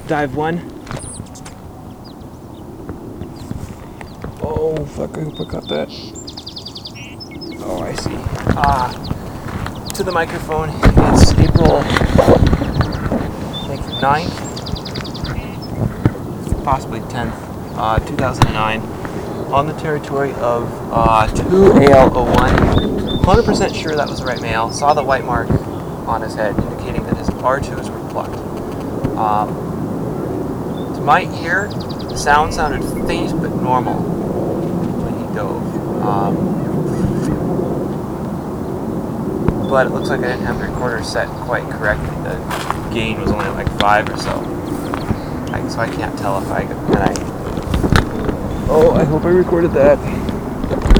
dive 1. Oh, fuck, I hope I got that. Oh, I see. To the microphone, it's April, I think, 9th, possibly 10th, 2009, on the territory of 2AL01. 100% sure that was the right male. Saw the white mark on his head, indicating that his R2s were plucked. To my ear, the sound sounded faint but normal when he dove. But it looks like I didn't have the recorder set quite correctly. The gain was only like 5 or so. So I can't tell if I... Oh, I hope I recorded that.